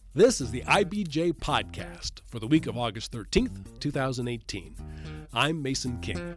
This is the IBJ podcast for the week of August 13th, 2018. I'm Mason King.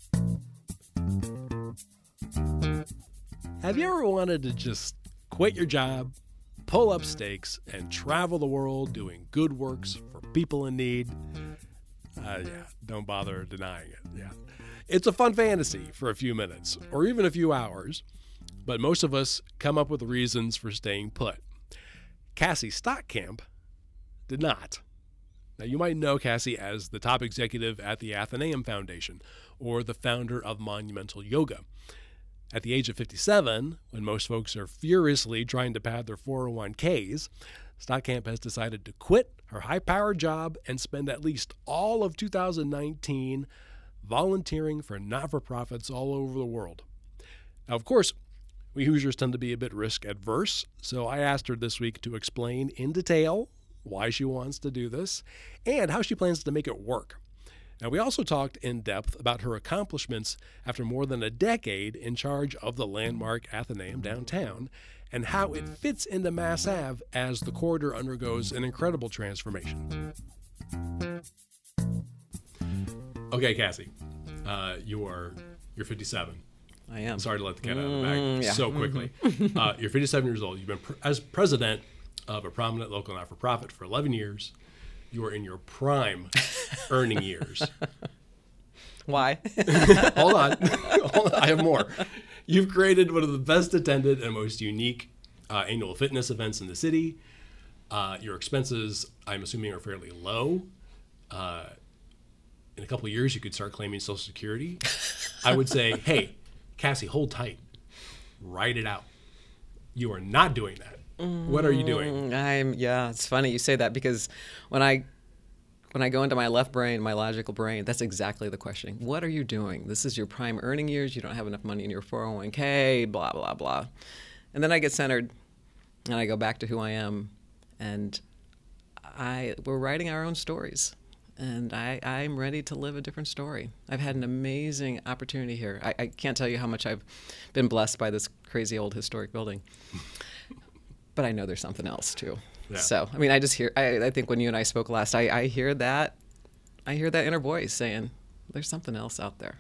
Have you ever wanted to just quit your job, pull up stakes, and travel the world doing good works for people in need? Don't bother denying it. Yeah. It's a fun fantasy for a few minutes, or even a few hours, but most of us come up with reasons for staying put. Cassie Stotkamp did not. Now, you might know Cassie as the top executive at the Athenaeum Foundation, or the founder of Monumental Yoga. At the age of 57, when most folks are furiously trying to pad their 401ks, Stotkamp has decided to quit her high-powered job and spend at least all of 2019 volunteering for not-for-profits all over the world. Now, of course, we Hoosiers tend to be a bit risk-adverse, so I asked her this week to explain in detail why she wants to do this and how she plans to make it work. Now, we also talked in depth about her accomplishments after more than a decade in charge of the landmark Athenaeum downtown and how it fits into Mass Ave as the corridor undergoes an incredible transformation. Okay, Cassie, you're 57. I am. Sorry to let the cat out of the bag so quickly. You're 57 years old. You've been as president of a prominent local not-for-profit for 11 years. You are in your prime earning years. Why? Hold on. I have more. You've created one of the best attended and most unique annual fitness events in the city. Your expenses, I'm assuming, are fairly low. In a couple of years, you could start claiming Social Security. I would say, hey, Cassie, hold tight. Write it out. You are not doing that. What are you doing? It's funny you say that because when I go into my left brain, my logical brain, that's exactly the question. What are you doing? This is your prime earning years. You don't have enough money in your 401k, blah, blah, blah. And then I get centered and I go back to who I am. And we're writing our own stories. And I'm ready to live a different story. I've had an amazing opportunity here. I can't tell you how much I've been blessed by this crazy old historic building. But I know there's something else too. Yeah. So, I mean, I think when you and I spoke last, I hear that inner voice saying, there's something else out there.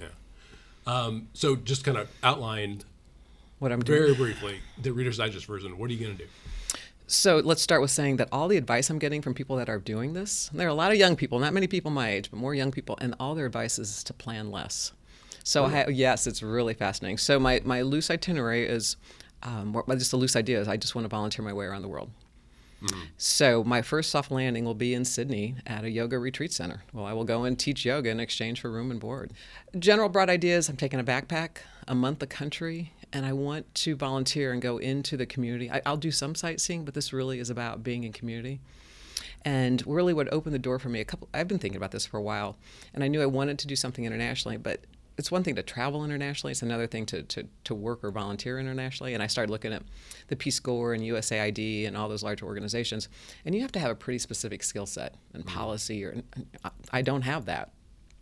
Yeah. So just kind of outline what I'm doing very briefly, the Reader's Digest version. What are you going to do? So let's start with saying that all the advice I'm getting from people that are doing this, and there are a lot of young people, not many people my age, but more young people, and all their advice is to plan less. So yes, it's really fascinating. So my loose itinerary is, just a loose idea is I just want to volunteer my way around the world. Mm-hmm. So my first soft landing will be in Sydney at a yoga retreat center. Well, I will go and teach yoga in exchange for room and board. General broad ideas, I'm taking a backpack, a month a country, and I want to volunteer and go into the community. I'll do some sightseeing, but this really is about being in community. And really what opened the door for me, I've been thinking about this for a while, and I knew I wanted to do something internationally, but it's one thing to travel internationally. It's another thing to work or volunteer internationally. And I started looking at the Peace Corps and USAID and all those larger organizations. And you have to have a pretty specific skill set and policy. I don't have that.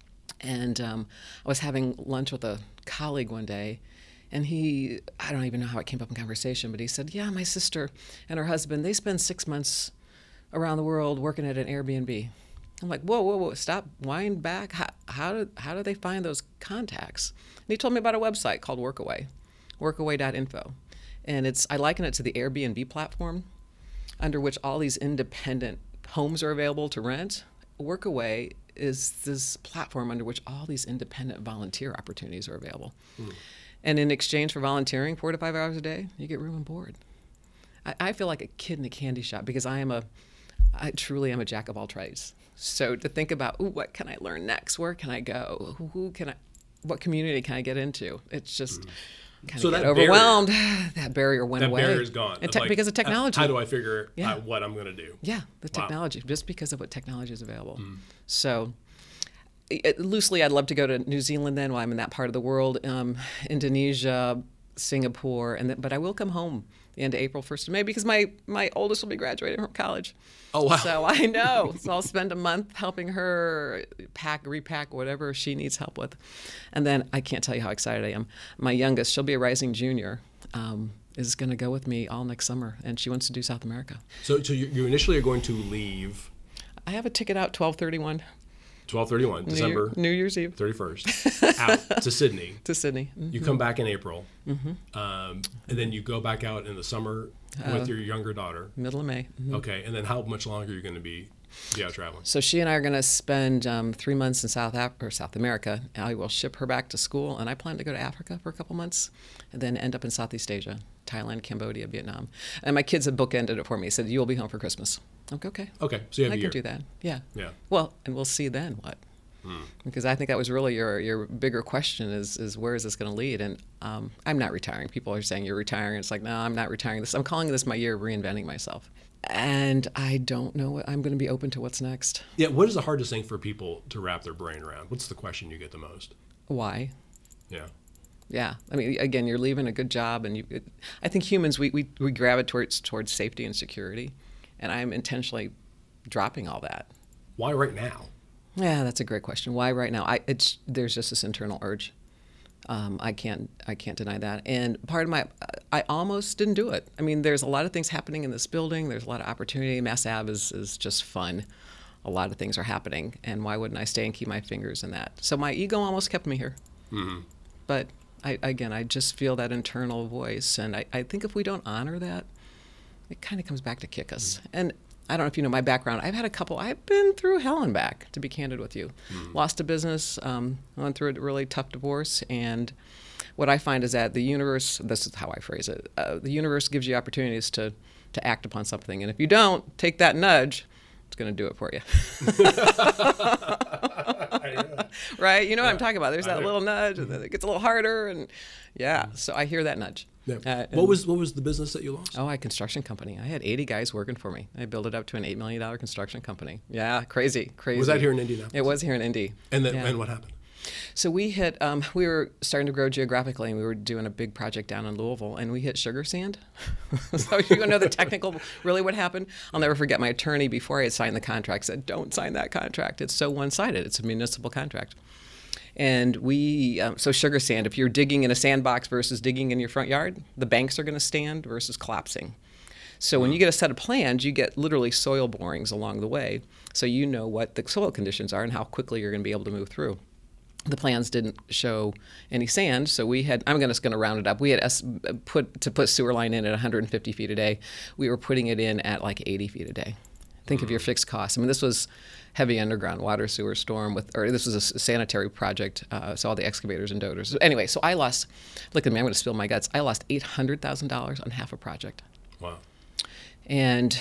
And I was having lunch with a colleague one day, and I don't even know how it came up in conversation, but he said, yeah, my sister and her husband, they spend 6 months around the world working at an Airbnb. I'm like, whoa, stop, wind back. How do they find those contacts? And he told me about a website called Workaway, workaway.info. And I liken it to the Airbnb platform, under which all these independent homes are available to rent. Workaway is this platform under which all these independent volunteer opportunities are available. Mm. And in exchange for volunteering 4 to 5 hours a day, you get room and board. I feel like a kid in a candy shop because I truly am a jack of all trades. So to think about, what can I learn next? Where can I go? What community can I get into? It's just kind of overwhelmed. That barrier went away. That barrier's gone. Because of technology. How do I figure out what I'm going to do? Yeah, the technology, just because of what technology is available. Mm. So loosely, I'd love to go to New Zealand then while I'm in that part of the world, Indonesia, Singapore, but I will come home the end of April, 1st of May, because my oldest will be graduating from college. Oh, wow. So I know. So I'll spend a month helping her repack, whatever she needs help with. And then I can't tell you how excited I am. My youngest, she'll be a rising junior. is going to go with me all next summer, and she wants to do South America. So you initially are going to leave I have a ticket out 12/31. 12/31, December New Year's Eve 31st, out to Sydney. to Sydney. Mm-hmm. You come back in April, and then you go back out in the summer with your younger daughter. Middle of May. Mm-hmm. Okay, and then how much longer are you going to be out traveling? So she and I are going to spend 3 months in South America. I will ship her back to school, and I plan to go to Africa for a couple months, and then end up in Southeast Asia, Thailand, Cambodia, Vietnam. And my kids have bookended it for me. Said, "You'll be home for Christmas." I'm like, okay. Okay, so you have a I year. can do that. Yeah. Yeah. Well, and we'll see then what. Because I think that was really your bigger question is where is this going to lead? And I'm not retiring. People are saying you're retiring. It's like, no, I'm not retiring. I'm calling this my year of reinventing myself. And I don't know what I'm going to be open to what's next. Yeah, what is the hardest thing for people to wrap their brain around? What's the question you get the most? Why? Yeah. Yeah. I mean, again, you're leaving a good job, and I think humans, we gravitate towards safety and security, and I'm intentionally dropping all that. Why right now? Yeah, that's a great question. Why right now? There's just this internal urge. I can't deny that. And part of I almost didn't do it. I mean, there's a lot of things happening in this building. There's a lot of opportunity. Mass Ave is just fun. A lot of things are happening, and why wouldn't I stay and keep my fingers in that? So my ego almost kept me here. Mm-hmm. But I just feel that internal voice, and I think if we don't honor that, it kind of comes back to kick us. And I don't know if you know my background. I've been through hell and back, to be candid with you. Lost a business, went through a really tough divorce, and what I find is that the universe, this is how I phrase it, the universe gives you opportunities to act upon something. And if you don't take that nudge, it's going to do it for you. Right? You know what I'm talking about. There's that little nudge, and then it gets a little harder, and so I hear that nudge. Yeah. What was the business that you lost? Oh, I had a construction company. I had 80 guys working for me. I built it up to an $8 million construction company. Yeah, crazy. Was that here in Indianapolis? It was here in Indy. And then, and what happened? So we hit, we were starting to grow geographically, and we were doing a big project down in Louisville, and we hit sugar sand. So you want to know the technical, really what happened? I'll never forget my attorney, before I had signed the contract, said, "Don't sign that contract. It's so one-sided. It's a municipal contract." And so sugar sand, if you're digging in a sandbox versus digging in your front yard, the banks are going to stand versus collapsing. So when you get a set of plans, you get literally soil borings along the way, so you know what the soil conditions are and how quickly you're going to be able to move through. The plans didn't show any sand, so we had, I'm just going to round it up, we had put sewer line in at 150 feet a day. We were putting it in at like 80 feet a day. Think of your fixed costs. I mean, this was heavy underground water sewer storm this was a sanitary project, so all the excavators and dotors. Anyway, so I lost, look at me, I'm going to spill my guts. I lost $800,000 on half a project. Wow. And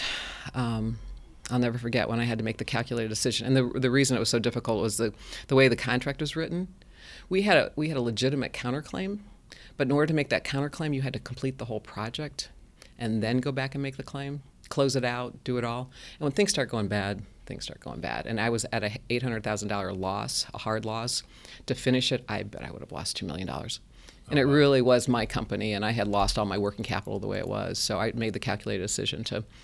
I'll never forget when I had to make the calculated decision. And the reason it was so difficult was the way the contract was written. We had a legitimate counterclaim, but in order to make that counterclaim, you had to complete the whole project and then go back and make the claim, close it out, do it all. And when things start going bad, things start going bad. And I was at a $800,000 loss, a hard loss. To finish it, I bet I would have lost $2 million. And it really was my company, and I had lost all my working capital the way it was. So I made the calculated decision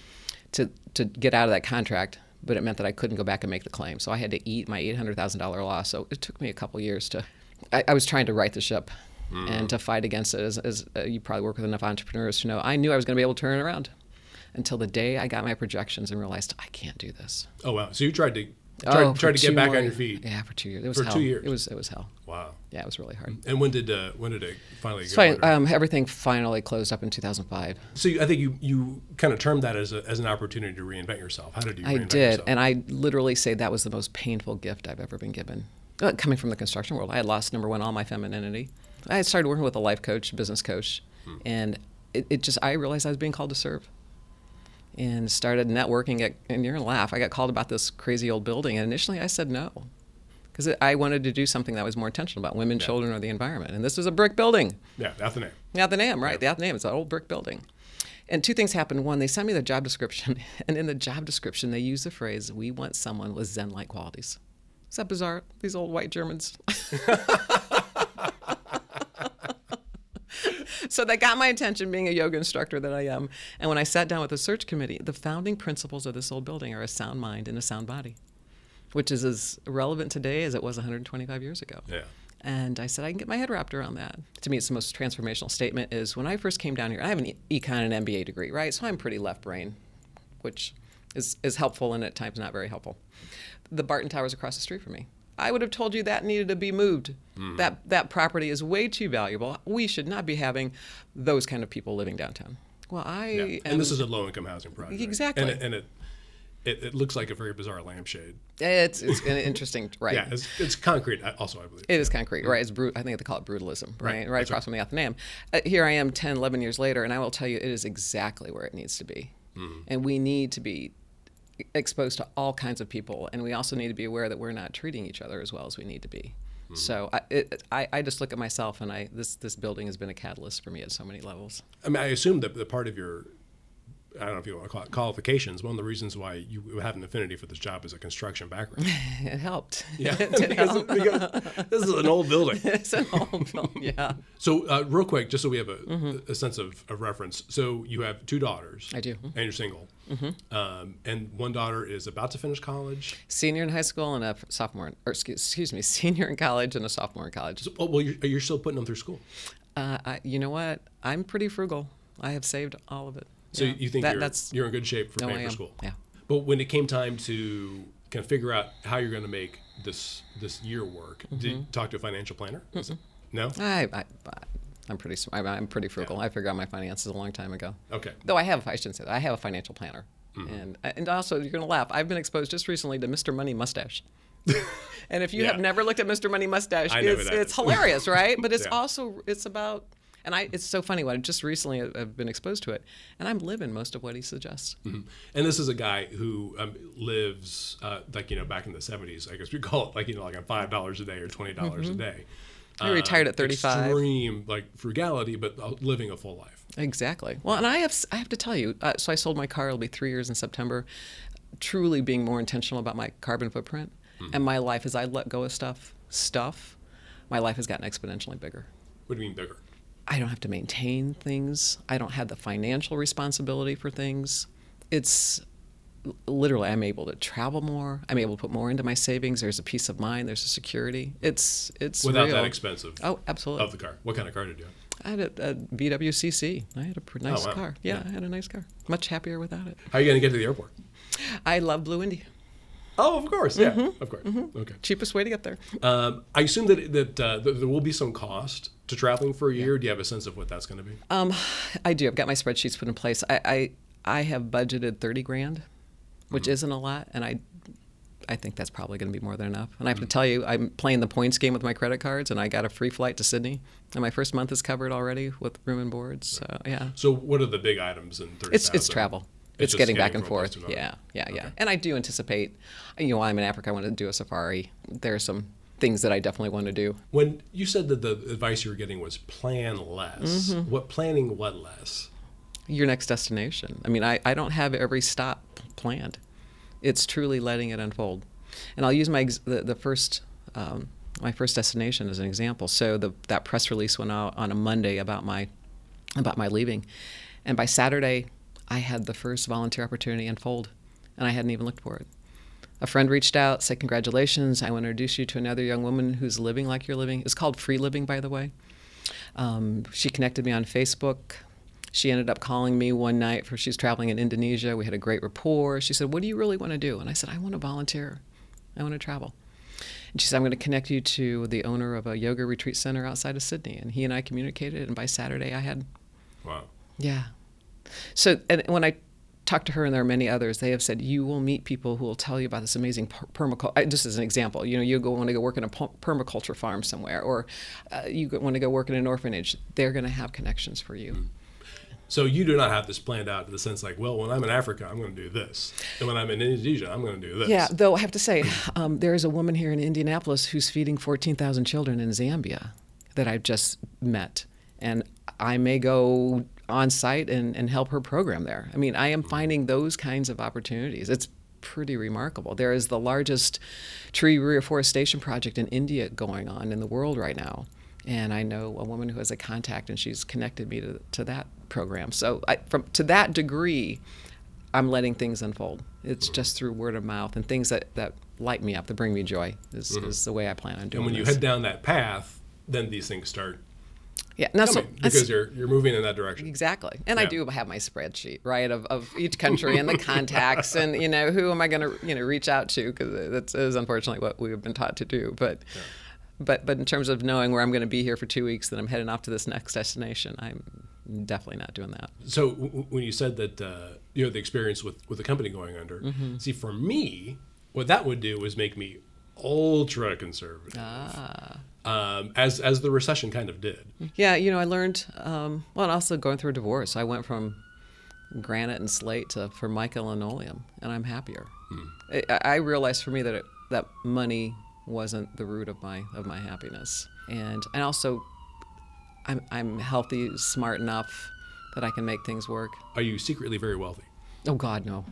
to get out of that contract, but it meant that I couldn't go back and make the claim. So I had to eat my $800,000 loss. So it took me a couple years I was trying to right the ship and to fight against it. As you probably work with enough entrepreneurs to know, I knew I was going to be able to turn it around until the day I got my projections and realized I can't do this. Oh, wow. So you tried to get back on your feet. Yeah, for 2 years. It was for hell. 2 years. It was hell. Wow. Yeah, it was really hard. And when did it finally It's go? fine. Everything finally closed up in 2005. So I think you kind of termed that as an opportunity to reinvent yourself. How did you reinvent yourself? I did, and I literally say that was the most painful gift I've ever been given. Coming from the construction world, I had lost, number one, all my femininity. I had started working with a life coach, business coach, and I realized I was being called to serve. And started networking and you're going to laugh, I got called about this crazy old building, and initially I said no. Because I wanted to do something that was more intentional about women, children, or the environment. And this was a brick building. Yeah, the Athenaeum. The Athenaeum, right. The Athenaeum. It's an old brick building. And two things happened. One, they sent me the job description, and in the job description, they used the phrase, "We want someone with Zen-like qualities." Is that bizarre? These old white Germans. So that got my attention, being a yoga instructor that I am. And when I sat down with the search committee, the founding principles of this old building are a sound mind and a sound body, which is as relevant today as it was 125 years ago. Yeah. And I said, I can get my head wrapped around that. To me, it's the most transformational statement is when I first came down here, I have an econ and MBA degree, right? So I'm pretty left brain, which is helpful and at times not very helpful. The Barton Tower's across the street from me. I would have told you that needed to be moved. That property is way too valuable. We should not be having those kind of people living downtown. Well, and this is a low-income housing project. Exactly. And it looks like a very bizarre lampshade. It's an interesting, right? Yeah, it's concrete. Also, I believe it is concrete, right? It's I think they call it brutalism, right across from the Athenaeum. Here I am, 10, 11 years later, and I will tell you, it is exactly where it needs to be. And we need to be exposed to all kinds of people, and we also need to be aware that we're not treating each other as well as we need to be. So I just look at myself, and this building has been a catalyst for me at so many levels. I mean, I assume that the part of your, I don't know if you want to call it qualifications, one of the reasons why you have an affinity for this job is a construction background. It helped. Yeah, because this is an old building. It's an old building, yeah. So real quick, just so we have a sense of reference. So you have 2 daughters. I do. And you're single. And one daughter is about to finish college. Senior in high school and a sophomore, or excuse me, senior in college and a sophomore in college. So, well, you're still putting them through school. You know what? I'm pretty frugal. I have saved all of it. So you think you're in good shape for paying for school? Yeah. But when it came time to kind of figure out how you're going to make this year work, did you talk to a financial planner? No? I'm pretty frugal. Yeah. I figured out my finances a long time ago. Okay. Though I shouldn't say that. I have a financial planner. And also, you're going to laugh, I've been exposed just recently to Mr. Money Mustache. And if you have never looked at Mr. Money Mustache, it's hilarious, right? But it's also, it's about, and it's so funny, when I just recently have been exposed to it, and I'm living most of what he suggests. And this is a guy who lives, back in the 70s, I guess we call it, like on $5 a day or $20 a day. He retired at 35. Extreme frugality, but living a full life. Exactly. Well, and I have to tell you, so I sold my car. It'll be 3 years in September. Truly being more intentional about my carbon footprint, and my life as I let go of stuff. My life has gotten exponentially bigger. What do you mean bigger? I don't have to maintain things. I don't have the financial responsibility for things. It's literally, I'm able to travel more. I'm able to put more into my savings. There's a peace of mind. There's a security. It's without real. that expensive. Oh, absolutely. Of the car. What kind of car did you have? I had a VW CC. I had a nice car. Yeah, I had a nice car. Much happier without it. How are you going to get to the airport? I love Blue Indy. Oh, of course. Yeah, of course. Okay. Cheapest way to get there. I assume that there will be some cost to traveling for a year. Do you have a sense of what that's going to be? I do. I've got my spreadsheets put in place. I have budgeted $30,000, which isn't a lot, and I think that's probably going to be more than enough. And I have to tell you, I'm playing the points game with my credit cards, and I got a free flight to Sydney, and my first month is covered already with room and board. So yeah. So what are the big items in $30,000? It's travel. It's getting back and forth. Yeah. And I do anticipate, while I'm in Africa, I want to do a safari. There are some things that I definitely want to do. When you said that the advice you were getting was plan less, what less? Your next destination. I mean, I don't have every stop planned. It's truly letting it unfold. And I'll use my first destination as an example. So that press release went out on a Monday about my leaving, and by Saturday, I had the first volunteer opportunity unfold, and I hadn't even looked for it. A friend reached out, said, "Congratulations, I want to introduce you to another young woman who's living like you're living." It's called Free Living, by the way. She connected me on Facebook. She ended up calling me one night for she's traveling in Indonesia. We had a great rapport. She said, "What do you really want to do?" And I said, "I want to volunteer. I want to travel." And she said, "I'm going to connect you to the owner of a yoga retreat center outside of Sydney." And he and I communicated, and by Saturday I had... Wow. Yeah. So, and when I talked to her, and there are many others, they have said, you will meet people who will tell you about this amazing permaculture. Just as an example, you want to go work in a permaculture farm somewhere, or you want to go work in an orphanage. They're going to have connections for you. So you do not have this planned out in the sense like, well, when I'm in Africa, I'm going to do this. And when I'm in Indonesia, I'm going to do this. Yeah, though I have to say, there is a woman here in Indianapolis who's feeding 14,000 children in Zambia that I've just met. And I may go on site and help her program there. I mean, I am finding those kinds of opportunities. It's pretty remarkable. There is the largest tree reforestation project in India going on in the world right now. And I know a woman who has a contact, and she's connected me to that program. So to that degree, I'm letting things unfold. It's just through word of mouth and things that light me up, that bring me joy is the way I plan on doing it. And when you head down that path, then these things start coming, because you're moving in that direction. Exactly. And I do have my spreadsheet, right, of each country and the contacts and, who am I going to, reach out to, because that is unfortunately what we've been taught to do. But in terms of knowing where I'm going to be here for 2 weeks, that I'm heading off to this next destination, I'm definitely not doing that. So when you said that, the experience with the company going under, see, for me, what that would do is make me ultra conservative. As the recession kind of did. Yeah, I learned, and also going through a divorce, I went from granite and slate to formica linoleum, and I'm happier. I realized for me that that money wasn't the root of my happiness, and also I'm healthy, smart enough that I can make things work. Are you secretly very wealthy? Oh God, no.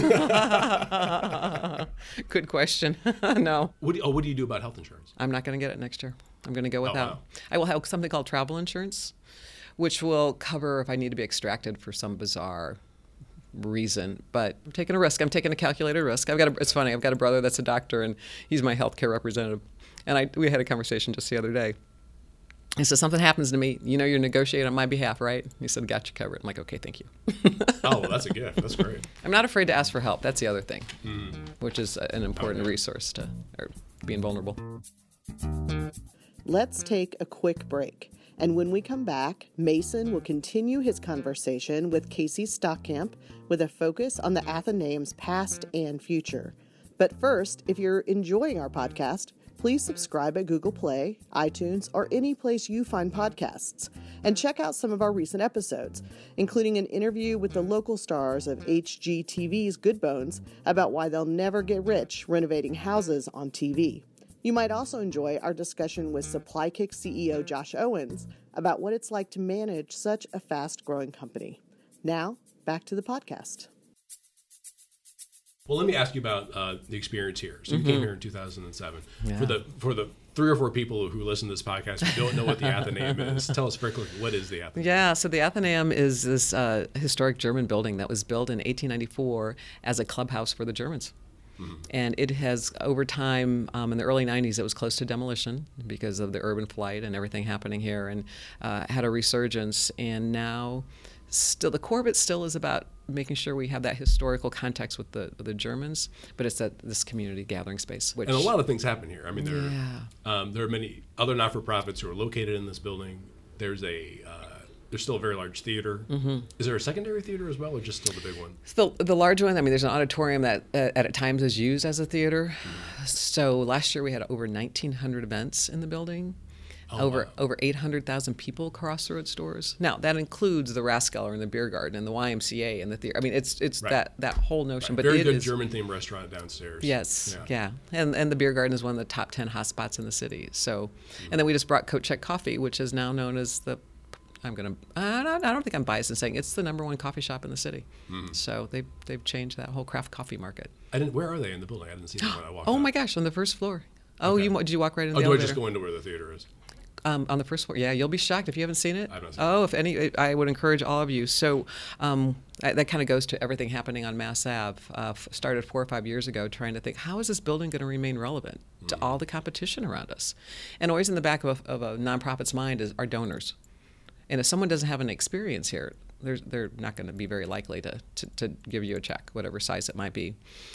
Good question. No. What do you do about health insurance? I'm not going to get it next year. I'm going to go without. Wow. I will have something called travel insurance, which will cover if I need to be extracted for some bizarre reason. But I'm taking a risk. I'm taking a calculated risk. It's funny. I've got a brother that's a doctor, and he's my healthcare representative. And we had a conversation just the other day. He said, something happens to me, you're negotiating on my behalf, right? He said, got you covered. I'm like, okay, thank you. Oh, well, that's a gift. That's great. I'm not afraid to ask for help. That's the other thing, which is an important resource to being vulnerable. Let's take a quick break. And when we come back, Mason will continue his conversation with Casey Stockamp with a focus on the Athenaeum's past and future. But first, if you're enjoying our podcast, please subscribe at Google Play, iTunes, or any place you find podcasts. And check out some of our recent episodes, including an interview with the local stars of HGTV's Good Bones about why they'll never get rich renovating houses on TV. You might also enjoy our discussion with SupplyKick CEO Josh Owens about what it's like to manage such a fast-growing company. Now, back to the podcast. Well, let me ask you about the experience here. So you came here in 2007. Yeah. For the 3 or 4 people who listen to this podcast who don't know what the Athenaeum is, tell us very quickly, what is the Athenaeum? Yeah, so the Athenaeum is this historic German building that was built in 1894 as a clubhouse for the Germans. And it has, over time, in the early 90s, it was close to demolition because of the urban flight and everything happening here, and had a resurgence. And now, still, the core of it still is about making sure we have that historical context with the Germans, but it's this community gathering space. And a lot of things happen here. I mean, there are many other not-for-profits who are located in this building. There's still a very large theater. Is there a secondary theater as well, or just still the big one? Still the large one. I mean, there's an auditorium that at times is used as a theater. So last year we had over 1,900 events in the building. Over 800,000 people cross through its doors. Now that includes the Rathskeller and the beer garden and the YMCA and the theater. I mean, it's right. that whole notion. Right. But very good German themed restaurant downstairs. Yes, yeah. And the beer garden is one of the top 10 hotspots in the city. So, and then we just brought Coat Check Coffee, which is now known as I don't think I'm biased in saying it's the #1 coffee shop in the city. So they've changed that whole craft coffee market. Where are they in the building? I didn't see them when I walked. Oh my gosh, on the first floor. Oh, okay. Did you walk right in the do elevator? I just go into where the theater is? On the first floor, yeah, you'll be shocked if you haven't seen it. I've not seen it. If any, I would encourage all of you. So that kind of goes to everything happening on Mass Ave. Started 4 or 5 years ago, trying to think, how is this building going to remain relevant to all the competition around us? And always in the back of a nonprofit's mind is our donors. And if someone doesn't have an experience here, they're not going to be very likely to give you a check, whatever size it might be.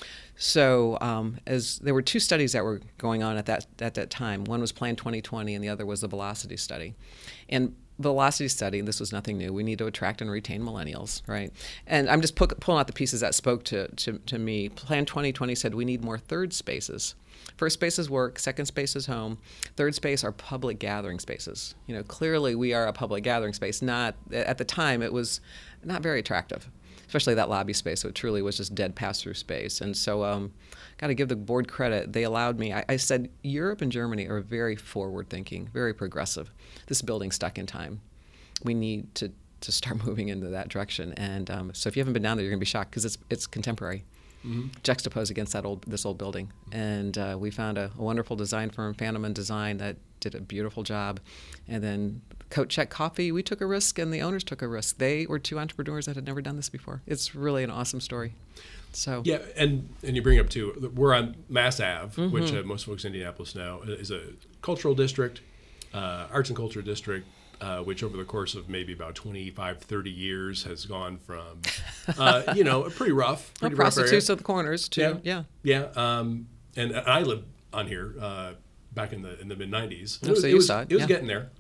So as there were 2 studies that were going on at that time. One was Plan 2020 and the other was the Velocity Study. And Velocity Study, this was nothing new. We need to attract and retain millennials, right? And I'm just pulling out the pieces that spoke to me. Plan 2020 said we need more third spaces. First space is work, second space is home, third space are public gathering spaces. Clearly we are a public gathering space. At the time, it was not very attractive, especially that lobby space. So it truly was just dead pass-through space. And so got to give the board credit. They allowed me. I said, Europe and Germany are very forward-thinking, very progressive. This building's stuck in time. We need to start moving into that direction. And so if you haven't been down there, you're going to be shocked because it's contemporary. juxtaposed against this old building. And we found a wonderful design firm, Fanneman Design, that did a beautiful job. And then Coat Check Coffee, we took a risk, and the owners took a risk. They were two entrepreneurs that had never done this before. It's really an awesome story. So yeah, and you bring up too, we're on Mass Ave, which most folks in Indianapolis know is a cultural district, arts and culture district, which over the course of maybe about 25, 30 years has gone from, a pretty rough area. Prostitutes at the corners too. Yeah. And I lived on here back in the mid 90s. So you saw it. It was getting there,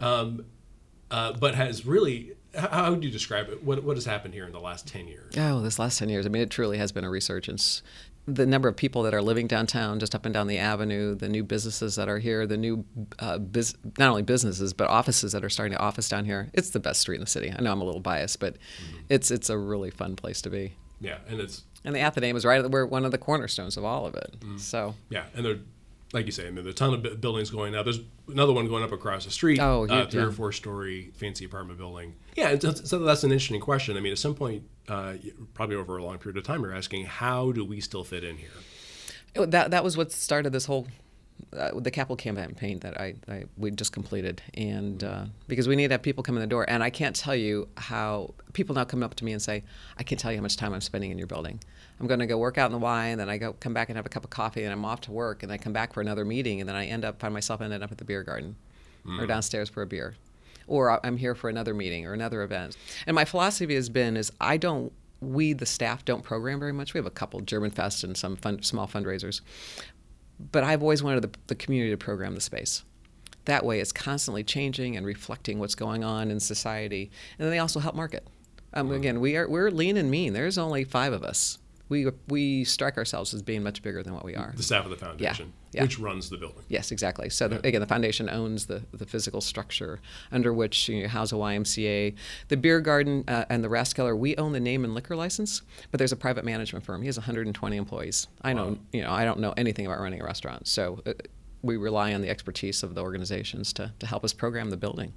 but has really. How would you describe it? What has happened here in the last 10 years? Oh, this last 10 years. I mean, it truly has been a resurgence. The number of people that are living downtown, just up and down the avenue, the new businesses that are here, the new not only businesses, but offices that are starting to office down here. It's the best street in the city. I know I'm a little biased, but it's a really fun place to be. Yeah, and the Athenaeum is right where one of the cornerstones of all of it. So yeah, and they're, like you say, I mean, there's a ton of buildings going up. There's another one going up across the street, 3 or 4-story fancy apartment building. Yeah, so that's an interesting question. I mean, at some point, probably over a long period of time, you're asking, how do we still fit in here? That was what started this whole the capital campaign that we just completed, and because we need to have people come in the door. And I can't tell you how people now come up to me and say, I can't tell you how much time I'm spending in your building. I'm going to go work out in the Y, and then I come back and have a cup of coffee, and I'm off to work, and I come back for another meeting, and then I find myself ended up at the beer garden or downstairs for a beer, or I'm here for another meeting or another event. And my philosophy has been we the staff don't program very much. We have a couple German Fest and some small fundraisers, but I've always wanted the community to program the space. That way, it's constantly changing and reflecting what's going on in society, and then they also help market. Again, we're lean and mean. There's only 5 of us. We strike ourselves as being much bigger than what we are. The staff of the foundation, which runs the building. Yes, exactly. So again, the foundation owns the physical structure under which you house a YMCA. The beer garden and the Rathskeller, we own the name and liquor license, but there's a private management firm. He has 120 employees. I don't know anything about running a restaurant, so we rely on the expertise of the organizations to help us program the building.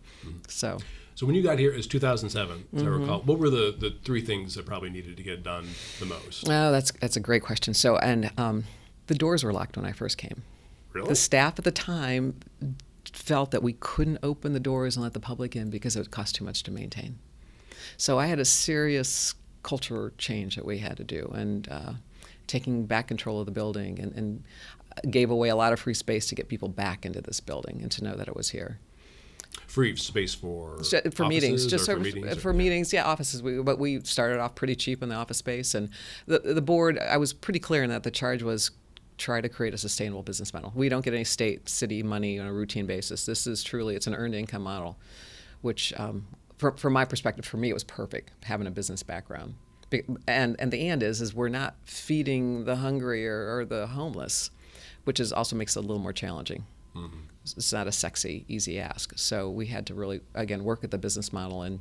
So when you got here, it was 2007, as I recall. What were the 3 things that probably needed to get done the most? Oh, that's a great question. So, and the doors were locked when I first came. Really? The staff at the time felt that we couldn't open the doors and let the public in because it would cost too much to maintain. So I had a serious culture change that we had to do, and taking back control of the building, and gave away a lot of free space to get people back into this building and to know that it was here. Free space for meetings, just for meetings, offices. But we started off pretty cheap in the office space, and the board. I was pretty clear in that the charge was try to create a sustainable business model. We don't get any state, city money on a routine basis. This is truly it's an earned income model, which, from my perspective, for me it was perfect having a business background. And the and is we're not feeding the hungry or the homeless, which also makes it a little more challenging. It's not a sexy, easy ask. So we had to really, again, work at the business model, and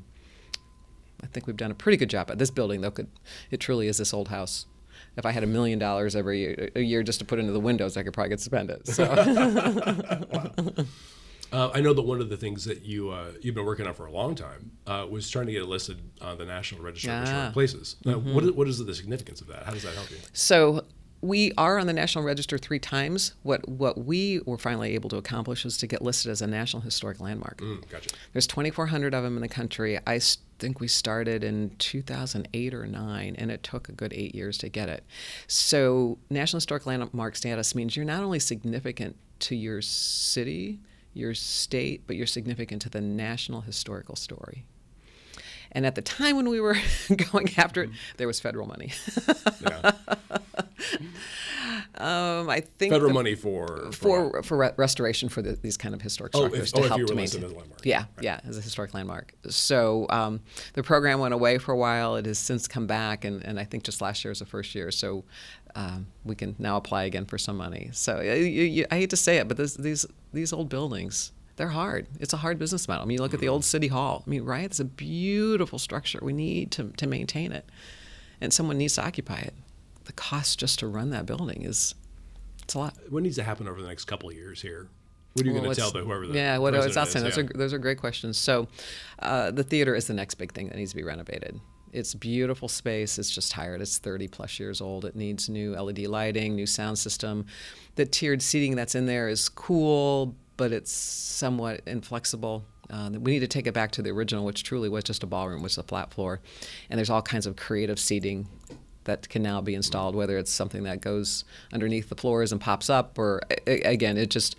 I think we've done a pretty good job at this building, though. It truly is this old house. If I had $1 million a year just to put into the windows, I could probably spend it. So. I know that one of the things that you've been working on for a long time was trying to get it listed on the National Register of Historic Places. What is the significance of that? How does that help you? So we are on the National Register 3 times. What we were finally able to accomplish was to get listed as a National Historic Landmark. Gotcha. There's 2,400 of them in the country. I think we started in 2008 or 9, and it took a good 8 years to get it. So National Historic Landmark status means you're not only significant to your city, your state, but you're significant to the national historical story. And at the time when we were going after it, there was federal money. I think federal money for restoration for these kind of historic structures to help to maintain. As a landmark. Yeah, as a historic landmark. So the program went away for a while. It has since come back, and I think just last year was the first year. So we can now apply again for some money. So I hate to say it, but these old buildings, they're hard. It's a hard business model. I mean, you look at the old City Hall. I mean, right? It's a beautiful structure. We need to maintain it, and someone needs to occupy it. The cost just to run that building it's a lot. What needs to happen over the next couple of years here? What are you going to tell whoever the president is? Those are great questions. So the theater is the next big thing that needs to be renovated. It's beautiful space. It's just tired. It's 30 plus years old. It needs new LED lighting, new sound system. The tiered seating that's in there is cool, but it's somewhat inflexible. We need to take it back to the original, which truly was just a ballroom, which is a flat floor. And there's all kinds of creative seating that can now be installed, whether it's something that goes underneath the floors and pops up, or again, it just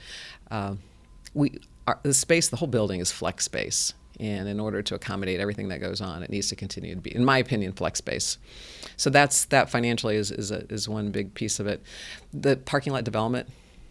the space, the whole building is flex space. And in order to accommodate everything that goes on, it needs to continue to be, in my opinion, flex space. So that financially is one big piece of it. The parking lot development.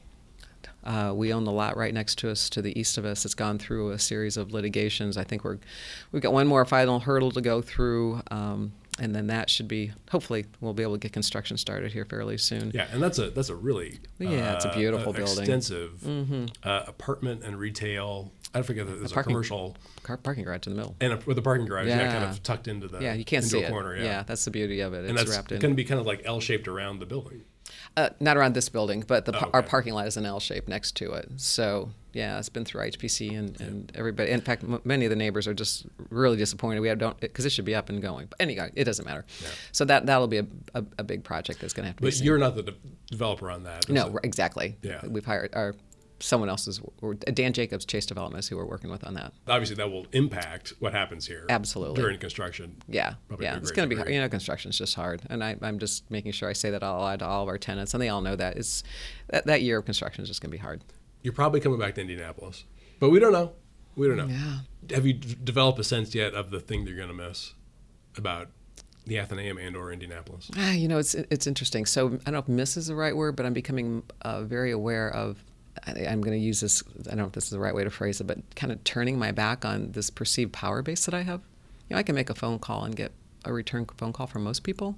We own the lot right next to us, to the east of us. It's gone through a series of litigations. I think we've got one more final hurdle to go through, and then that should be, hopefully, we'll be able to get construction started here fairly soon. Yeah, and that's a really it's a beautiful building, extensive apartment and retail. I forget that there's a commercial parking garage in the middle, and with the parking garage, kind of tucked into the you can't see a corner. it. Yeah, that's the beauty of it. And it's wrapped in. It's going to be kind of like L-shaped around the building. Not around this building, but our parking lot is an L shape next to it. So yeah, it's been through HPC and everybody. In fact, many of the neighbors are just really disappointed. Because it should be up and going. But anyway, it doesn't matter. Yeah. So that'll be a big project that's going to have to be. But you're not the developer on that. No, exactly. Yeah, we've hired someone else's, Dan Jacobs, Chase Developments, who we're working with on that. Obviously, that will impact what happens here. Absolutely. During construction. Yeah. It's going to be hard. Construction's just hard. And I'm just making sure I say that out loud to all of our tenants, and they all know that. It's that year of construction is just going to be hard. You're probably coming back to Indianapolis, but we don't know. Yeah. Have you developed a sense yet of the thing you're going to miss about the Athenaeum and or Indianapolis? It's interesting. So I don't know if miss is the right word, but I'm becoming very aware of, I'm going to use this, I don't know if this is the right way to phrase it, but kind of turning my back on this perceived power base that I have. I can make a phone call and get a return phone call from most people,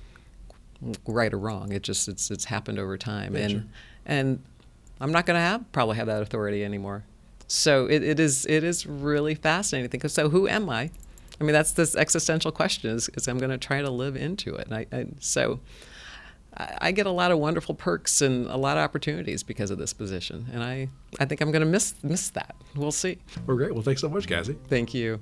right or wrong. It's happened over time. Yeah, and I'm not going to probably have that authority anymore. So it is really fascinating to think of. So who am I? I mean, that's this existential question is I'm going to try to live into it. And I get a lot of wonderful perks and a lot of opportunities because of this position. And I think I'm going to miss that. We'll see. Well, great. Well, thanks so much, Cassie. Thank you.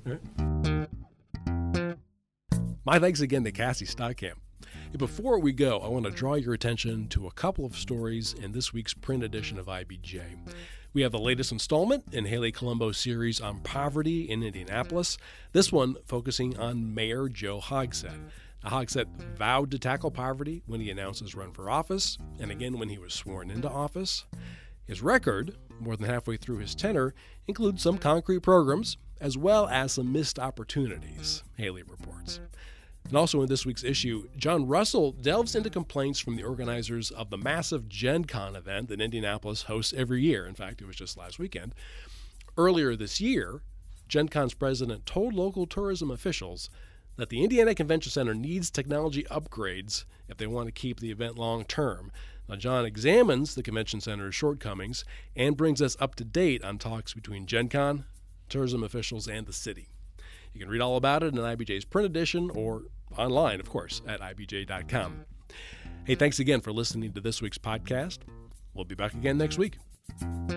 Right. My thanks again to Cassie Stockamp. Before we go, I want to draw your attention to a couple of stories in this week's print edition of IBJ. We have the latest installment in Haley Colombo's series on poverty in Indianapolis, this one focusing on Mayor Joe Hogsett. Hogsett vowed to tackle poverty when he announced his run for office, and again when he was sworn into office. His record, more than halfway through his tenure, includes some concrete programs, as well as some missed opportunities, Haley reports. And also in this week's issue, John Russell delves into complaints from the organizers of the massive Gen Con event that Indianapolis hosts every year. In fact, it was just last weekend. Earlier this year, Gen Con's president told local tourism officials that the Indiana Convention Center needs technology upgrades if they want to keep the event long term. Now, John examines the convention center's shortcomings and brings us up to date on talks between Gen Con, tourism officials, and the city. You can read all about it in IBJ's print edition or online, of course, at ibj.com. Hey, thanks again for listening to this week's podcast. We'll be back again next week.